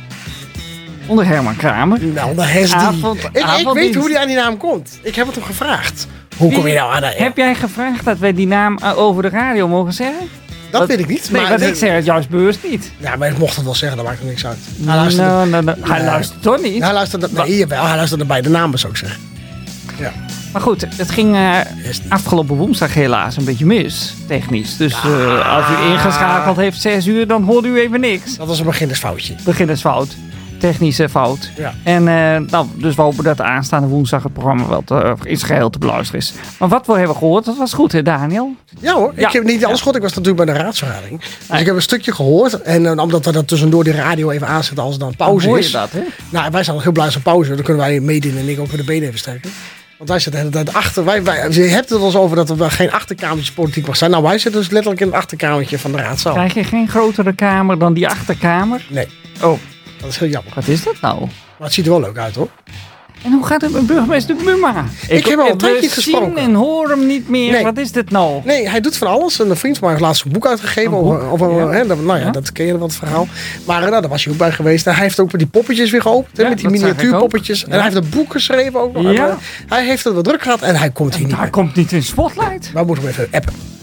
Onder Herman Kramer. Nou, daar is die. Avond- ik, ik avonddienst. weet hoe die aan die naam komt. Ik heb het hem gevraagd. Hoe kom je nou aan? Heb jij gevraagd dat wij die naam uh, over de radio mogen zeggen? Dat weet ik niet. Nee, maar want het- ik zeg het juist bewust niet. Ja, maar ik mocht het wel zeggen, dat maakt er niks uit. Hij luistert, Nou, nou, nou, hij Nee. luistert toch niet? hij luistert, nee, jawel, hij luisterde bij de namen, zou ik zeggen. Ja. Maar goed, het ging uh, afgelopen woensdag helaas een beetje mis, technisch. Dus uh, als u ingeschakeld heeft zes uur, dan hoort u even niks. Dat was een beginnersfoutje. Beginnersfout. Technische fout. Ja. En uh, nou, dus we hopen dat de aanstaande woensdag het programma wel te, uh, in zijn geheel te beluisteren is. Maar wat we hebben gehoord, dat was goed hè Daniel? Ja hoor, Ja. ik heb niet alles gehoord. Ik was natuurlijk bij de raadsvergadering. Dus ik heb een stukje gehoord. En uh, omdat we dat tussendoor die radio even aanzetten als er dan pauze Dan hoor je is. dat, hè? Nou, wij zijn nog heel blij als een pauze. Dan kunnen wij meedoen en ik ook weer de benen even strekken. Want wij zitten de hele tijd achter. Wij, wij, je hebt het wel eens over dat er wel geen achterkamertje politiek mag zijn. Nou, wij zitten dus letterlijk in het achterkamertje van de raadzaal. Krijg je geen grotere kamer dan die achterkamer? Nee. Oh. Dat is heel jammer. Wat is dat nou? Maar het ziet er wel leuk uit hoor. En hoe gaat het met burgemeester Buma? Ik heb al een we tijdje zien gesproken. en hoor hem niet meer. Nee. Wat is dit nou? Nee, hij doet van alles. En een vriend van mij heeft laatst een boek uitgegeven. Een boek? Over, over, Ja. hè, dat, nou ja, Ja. dat ken je wel het verhaal. Maar nou, daar was hij ook bij geweest. En hij heeft ook die poppetjes weer geopend. hè, Ja, met die dat zag ik miniatuurpoppetjes. ook. En Ja. hij heeft een boek geschreven ook. nog. Ja. En, uh, hij heeft het wel druk gehad. En hij komt hier niet Hij meer. komt niet in Spotlight. Wij moeten hem even appen.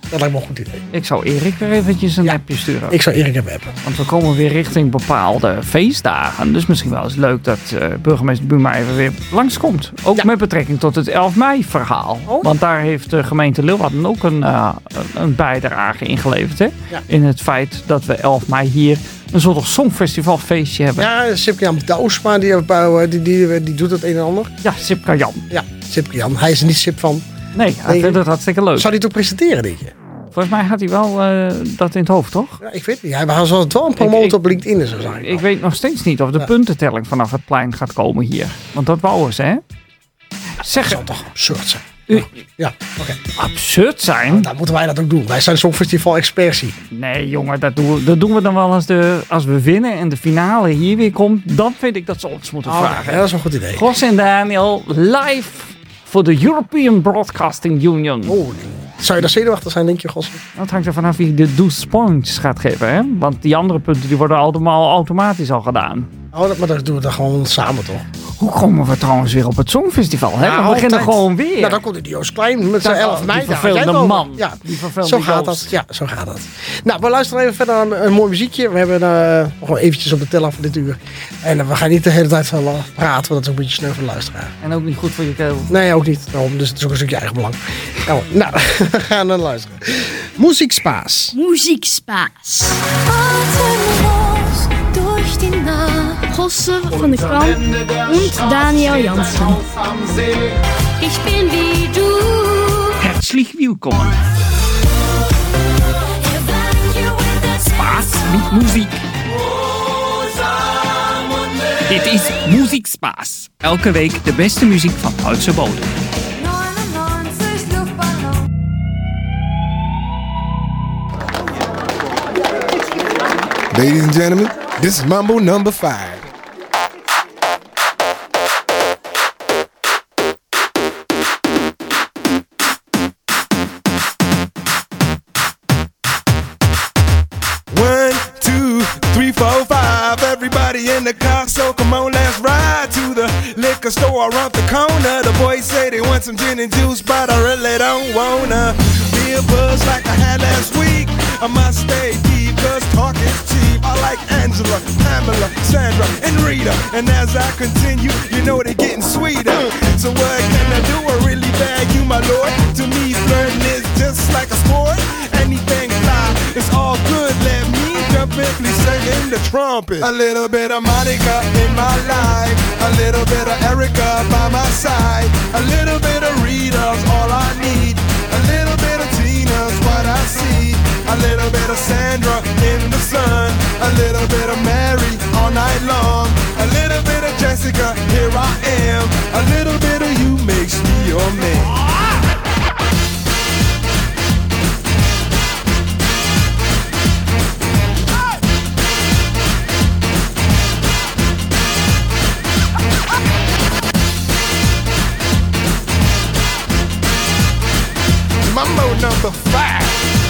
Dat lijkt me een goed idee. Ik zou Erik weer eventjes een Ja. appje sturen. Ik zou Erik even appen. Want we komen weer richting bepaalde feestdagen. Dus misschien wel eens leuk dat uh, burgemeester Buma even weer langskomt. Ook Ja. met betrekking tot het elf mei verhaal. Oh. Want daar heeft de gemeente Leeuwarden ook een, uh, een bijdrage in geleverd. Hè? Ja. In het feit dat we elf mei hier een soort songfestivalfeestje hebben. Ja, Sipke-Jan Douwsma, die, die, die, die doet het een en ander. Ja, Sipka Jan. Ja, Sipke-Jan. Hij is er niet Sip van. Nee, hij Nee. vindt het hartstikke leuk. Zou hij het ook presenteren, denk je? Volgens mij had hij wel uh, dat in het hoofd, toch? Ja, ik weet niet. Hij was wel een promotor Ik- ik- op LinkedIn en zo. Zag ik Ik weet nog steeds niet of de Ja. puntentelling vanaf het plein gaat komen hier. Want dat wouden ze, hè? Zeg, Dat zou toch absurd zijn? U- Ja, oké. absurd zijn? Dan moeten wij dat ook doen. Wij zijn Songfestival expertie. Nee, jongen, dat doen we, dat doen we dan wel als, de, als we winnen en de finale hier weer komt. Dan vind ik dat ze ons moeten Oh, vragen. ja, dat is wel een goed idee. Gos en Daniel, live voor de European Broadcasting Union. Oh, zou je daar zenuwachtig zijn, denk je, Gossen? Dat hangt er vanaf wie de douze points gaat geven, hè? Want die andere punten die worden allemaal automatisch al gedaan. Oh, dat, maar dat doen we dan gewoon samen, toch? Hoe komen we trouwens weer op het Songfestival? Hè? Ja, we beginnen altijd. gewoon weer. Nou, dan komt de Joost Klein met zijn Dat- elf mei. die daar. vervelende Jij wel. man. Ja, Die vervelende zo gaat Joost. dat. Ja, zo gaat dat. Nou, we luisteren even verder naar een, een mooi muziekje. We hebben uh, gewoon eventjes op de teller voor dit uur. En uh, we gaan niet de hele tijd uh, praten, want dat is ook een beetje sneu voor de luisteraar. En ook niet goed voor je keel. Nee, ook niet. Daarom, dus het is ook een stukje eigen belang. Nou, nou we gaan dan luisteren. Muziekspaß. Muziekspaß. Atemlos durch die Nacht. Gosse van de Kamp und Daniel Jansen. Ich bin wie du. Herzlich willkommen. Spaß mit Muziek. Dit is Muziekspaß. Elke week de beste muziek van Duitse bodem. neunundneunzig Luftballon. Ladies and gentlemen, this is Mambo number five. One, two, three, four, five. Everybody in the car, so come on, let's ride to the liquor store around the corner. The boys say they want some gin and juice, but I really don't wanna be a buzz like I had last week. I must stay deep, cause talk is cheap. I like Angela, Pamela, Sandra, and Rita. And as I continue, you know they're getting sweeter. So what can I do? I really bag you, my lord. To me, flirting is just like a sport. Anything fly, it's all good. Let me jump in, please singing the trumpet. A little bit of Monica in my life. A little bit of Erica by my side. A little bit of Rita's all I need. A little bit of Tina's what I see. A little bit of Sandra in the sun. A little bit of Mary all night long. A little bit of Jessica, here I am. A little bit of you makes me your man. Mambo number five.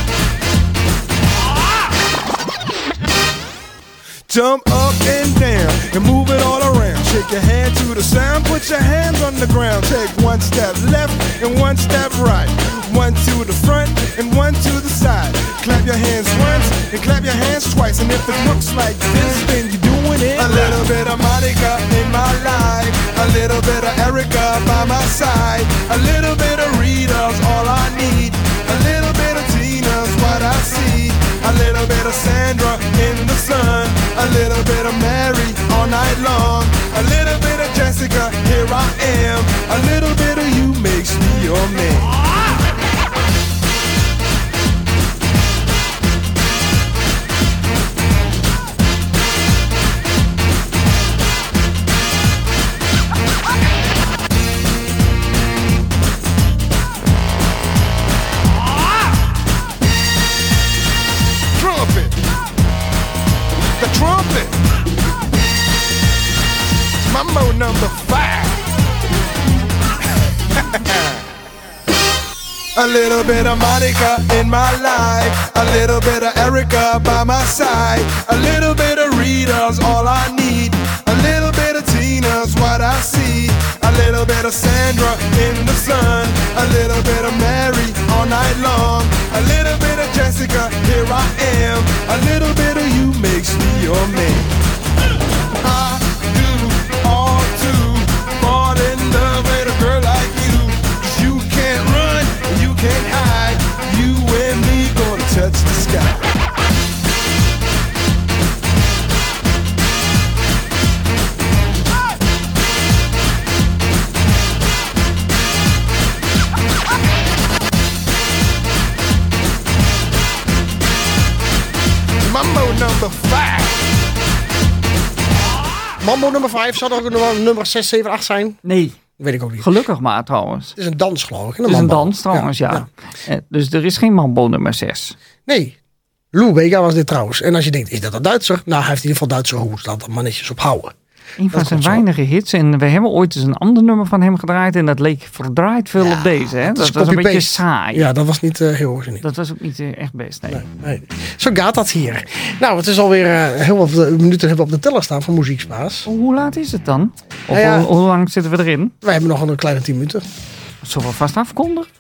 Jump up and down and move it all around. Shake your hand to the sound, put your hands on the ground. Take one step left and one step right. One to the front and one to the side. Clap your hands once and clap your hands twice. And if it looks like this, then you're doing it. A little bit of Monica in my life. A little bit of Erica by my side. A little bit of Rita's all I need. A little bit of Tina's what I see. A little bit of Sandra in the sun. A little bit of Mary all night long. A little bit of Jessica, here I am. A little bit of you makes me your man. Trumpet. The trumpet. Mambo number five. A little bit of Monica in my life. A little bit of Erica by my side. A little bit of Rita's all I need. A little bit of Tina's what I see. A little bit of Sandra in the sun. A little bit of Mary all night long. A little Mambo nummer vijf. Zou er ook nummer, nummer zes, zeven, acht zijn? Nee. Weet ik ook niet. Gelukkig maar trouwens. Het is een dans geloof ik. Het is een dans trouwens, ja. ja. ja. Dus er is geen Mambo nummer zes. Nee. Lou Bega was dit trouwens. En als je denkt, is dat een Duitser? Nou, hij heeft in ieder geval Duitse hoes. Laat er maar netjes op houden. Een van zijn weinige hits. En we hebben ooit eens een ander nummer van hem gedraaid. En dat leek verdraaid veel ja, op deze. Hè? Dat was een beetje saai. Ja, dat was niet uh, heel origineel. Dat was ook niet uh, echt best, nee. Nee, nee. Zo gaat dat hier. Nou, het is alweer uh, heel wat minuten hebben we op de teller staan van Muziekspaas. Hoe laat is het dan? Of ja, ja. Hoe, hoe lang zitten we erin? Wij hebben nog een kleine tien minuten. Zullen we vast afkondigen?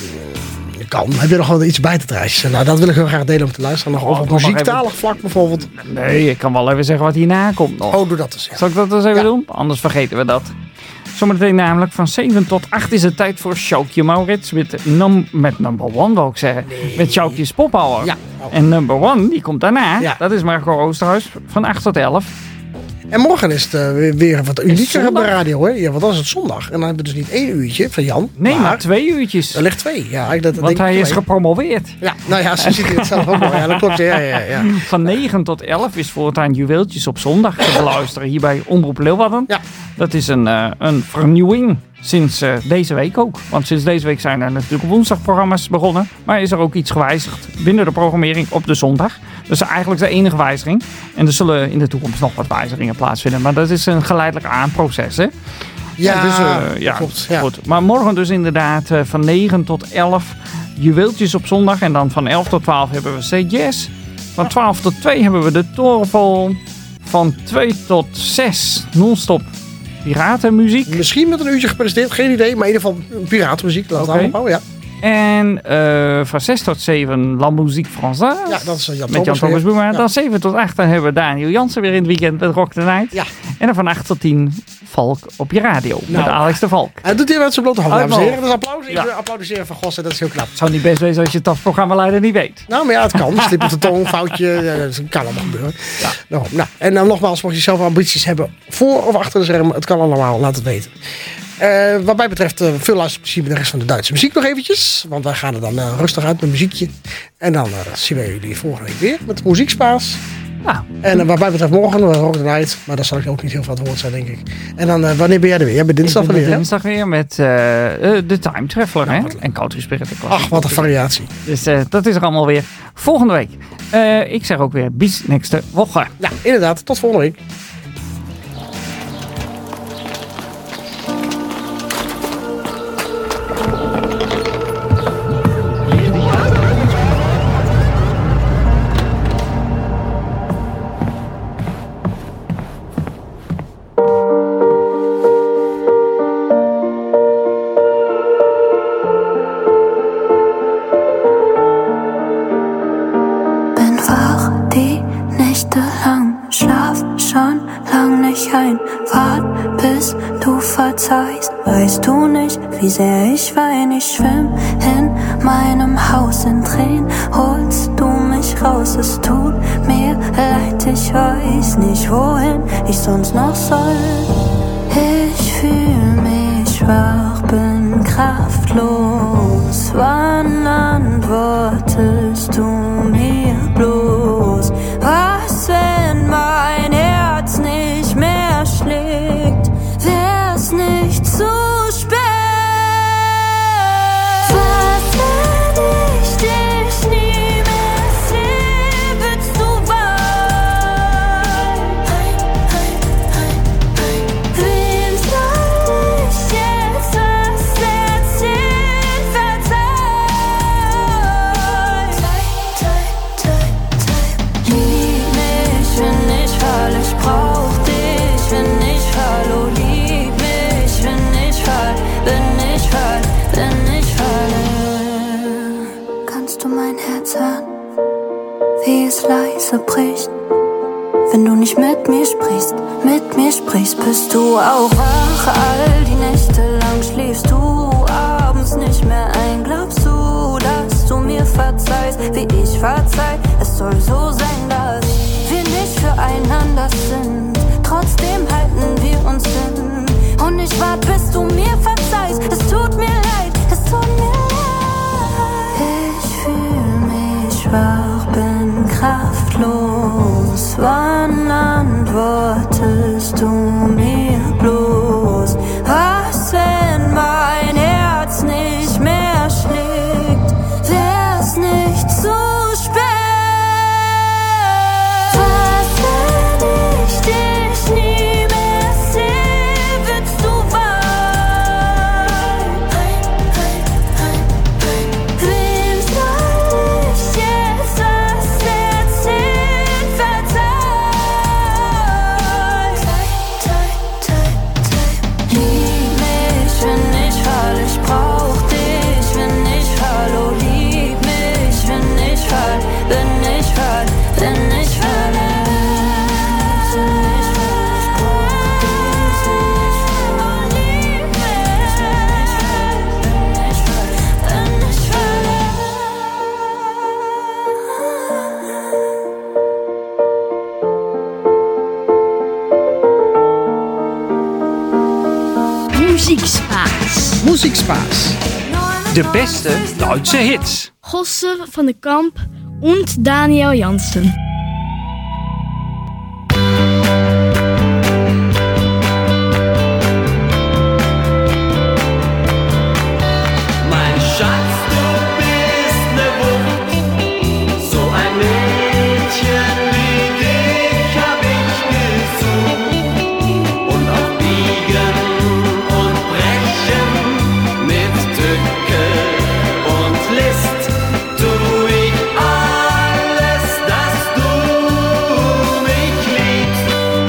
Je kan. Heb je nog wel iets bij te draaien? Nou, dat wil ik heel graag delen om te luisteren. Nog over oh, muziektalig even... vlak bijvoorbeeld. Nee, ik kan wel even zeggen wat hierna komt nog. Oh, doe dat eens. Ja. Zal ik dat eens even ja. doen? Anders vergeten we dat. Zometeen namelijk van zeven tot acht is het tijd voor Sjoukje Maurits. Met, num met number one, wil ik zeggen. Nee. Met Sjoukjes Pophouwer. Ja. Oh. En number one, die komt daarna. Ja. Dat is Marco Oosterhuis van acht tot elf. En morgen is het uh, weer, weer wat unieker op de radio. Hè? Ja, want dan is het zondag. En dan hebben we dus niet één uurtje van Jan. Nee, maar, maar twee uurtjes. Er ligt twee. Ja, dat, dat want hij is twee. gepromoveerd. Ja, nou ja, zo ziet hij het zelf ook wel. Ja, dat klopt. Ja, ja, ja. Van negen tot elf is voortaan Juweeltjes op zondag te beluisteren. Hier bij Omroep Leeuwarden. Ja. Dat is een, uh, een vernieuwing. Sinds uh, deze week ook. Want sinds deze week zijn er natuurlijk woensdagprogramma's begonnen. Maar is er ook iets gewijzigd binnen de programmering op de zondag. Dat is eigenlijk de enige wijziging. En er zullen in de toekomst nog wat wijzigingen plaatsvinden. Maar dat is een geleidelijk aanproces, hè? Ja, ja, dus, uh, ja, klopt. Ja. Goed. Maar morgen dus inderdaad uh, van negen tot elf Juweeltjes op zondag. En dan van elf tot twaalf hebben we Say Yes. Van twaalf tot twee hebben we de Torenvol. Van twee tot zes non-stop piratenmuziek. Misschien met een uurtje gepresenteerd, geen idee. Maar in ieder geval piratenmuziek. Laat okay. het ja. En uh, van zes tot zeven La Musique Française. Ja, dat is Jan met Jan Thomas Boema. Ja. Dan zeven tot acht dan hebben we Daniel Jansen weer in het weekend met Rock the Night. Ja. En dan van acht tot tien Valk op je radio. Nou, met Alex de Valk. Hij doet hier met zijn blote hand, dames en heren. Dus applaus. Ja. Ik wil applaudisseren van Gossen, dat is heel knap. Het zou niet best wezen als je het als programmaleider niet weet. Nou, maar ja, het kan. Slip op de tong, foutje. Ja, dat kan allemaal gebeuren. Ja. Nou, nou, en dan nogmaals, mocht je zelf ambities hebben voor of achter de schermen, het kan allemaal, laat het weten. Uh, wat mij betreft uh, veel luisterplezier met de rest van de Duitse muziek nog eventjes. Want wij gaan er dan uh, rustig uit met muziekje. En dan uh, zien we jullie volgende week weer met Muziekspaas. Nou. En uh, wat mij betreft morgen uh, Rock the Night. Maar daar zal ik ook niet heel veel aan het woord zijn, denk ik. En dan, uh, wanneer ben jij er weer? Jij bent dinsdag weer, hè? Dinsdag weer met uh, uh, de Time Traveler, hè? En Country Spirit. Ach, wat een variatie. Dus uh, dat is er allemaal weer volgende week. Uh, ik zeg ook weer bis nächste Woche. Ja, inderdaad. Tot volgende week. Weißt du nicht, wie sehr ich wein? Ich schwimm in meinem Haus in Tränen. Holst du mich raus? Es tut mir leid, ich weiß nicht, wohin ich sonst noch soll. Ich fühl mich schwach, bin kraftlos. Wann antwortest du mir bloß? Was, wenn mein Herz nicht mehr schlägt? Wär's nicht zu spät? Was, wenn ich dich nie mehr sehe? Willst du weinen? Wem soll ich jetzt was erzählen? Verzeih! Lieb mich, wenn ich fall, ich brauch dich, wenn ich fall, oh lieb mich, wenn ich fall, wenn ich fall, wenn ich falle. Kannst du mein Herz hören, wie es leise bricht? Wenn du nicht mit mir sprichst, mit mir sprichst, bist du auch wach. All die Nächte lang schläfst du abends nicht mehr ein. Glaubst du, dass du mir verzeihst, wie ich verzeih? Es soll so sein, dass wir nicht füreinander sind. Trotzdem halten wir uns hin. Und ich wart, bis du mir verzeihst. Es tut mir leid, es tut mir leid. Ich fühl mich schwach, bin kraftlos. Wann antwortest du Muziekspaas. Muziekspaas. De beste Duitse hits. Gosse van de Kamp und Daniel Jansen. Mein Schatz, du bist ne Wucht, so ein Mädchen wie dich hab ich gesucht. Und auf Biegen und Brechen mit Tücke und List tu ich alles, dass du mich liebst.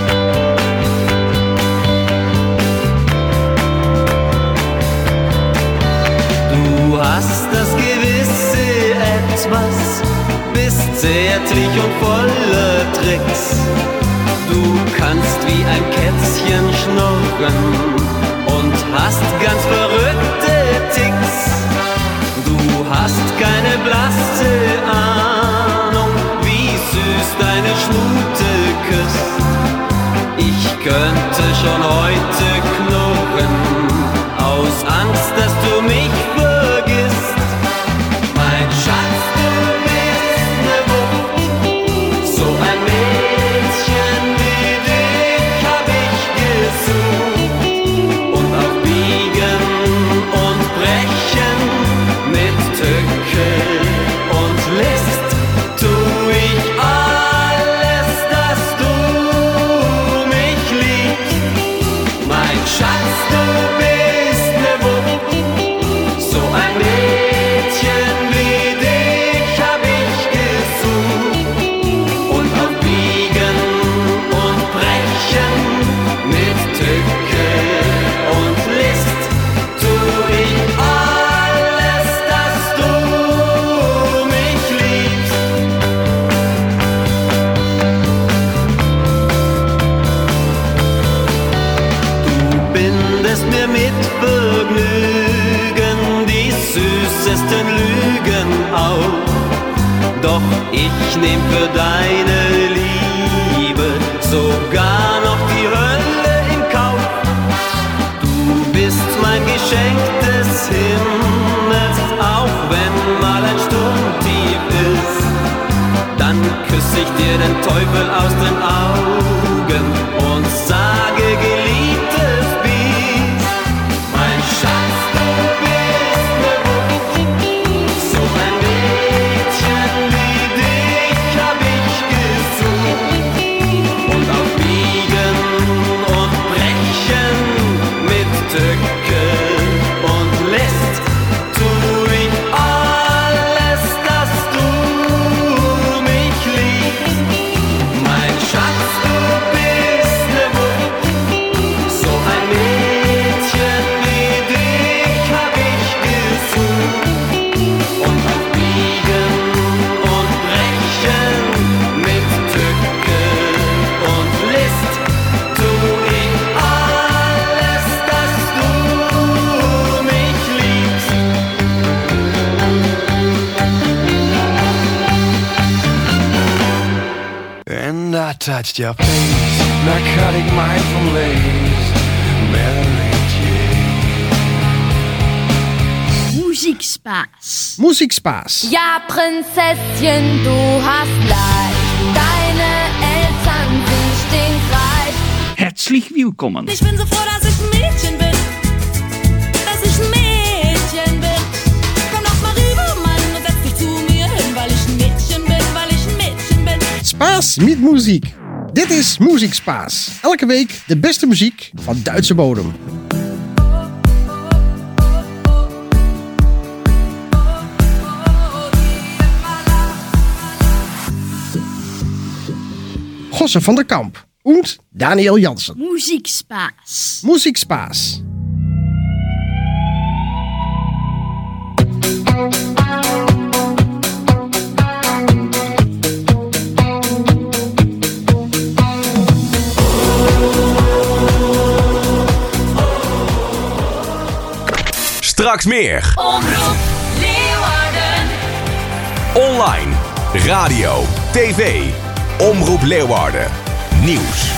Du hast das gewisse Etwas, bist zärtlich und voller Tricks. Du kannst wie ein Kätzchen schnurren und hast ganz verrückte Ticks. Du hast keine blasse Ahnung, wie süß deine Schnute küsst. Ich könnte schon heute knurren, aus Angst, dass du mich vergisst. Mein Schatz, du bist ne Wucht, so ein Mädchen wie dich hab ich gesucht. Und auf Biegen und Brechen mit Tücke und List tu ich alles, dass du mich liebst. Mein Schatz, du bist ne Wucht, so ein Mädchen wie dich hab ich gesucht. Und auf Biegen und Brechen mit Tücke und List tu ich alles, dass du mich liebst. Du bindest mir mit Vergnügen die süßesten Lügen auf. Doch ich nehm für deine Liebe sogar noch die Hölle in Kauf. Du bist mein Geschenk des Himmels, auch wenn mal ein Sturm tief ist. Dann küss ich dir den Teufel aus den Augen und sage geliebtes Biest. Mein Schatz, du bist ne Wucht, so ein Mädchen wie dich hab ich gesucht. Und auf Biegen und Brechen mit Tücke und List tu ich alles, dass du mich liebst. Mein Schatz, du bist ne Wucht, so ein Mädchen wie dich hab ich gesucht. Und auf Biegen und Brechen mit Tücke und List tu ich alles, dass du mich liebst. And I touched your face, narcotic mindful lace, Mary Jane. Muziekspaas. Muziekspaas. Ja, Prinzesschen, du hast leicht. Deine Eltern sind stinkreich. Herzlich willkommen. Ich bin so froh, dass ich ein Mädchen bin. Dass ich ein Mädchen bin. Komm doch mal rüber, Mann, und setz dich zu mir hin, weil ich ein Mädchen bin, weil ich een Mädchen bin. Spaas met muziek. Dit is Muziekspaas. Elke week de beste muziek van Duitse bodem. Gosse van der Kamp und Daniel Jansen. Muziekspaas. Muziekspaas. Straks meer. Omroep Leeuwarden. Online, radio, tv. Omroep Leeuwarden. Nieuws.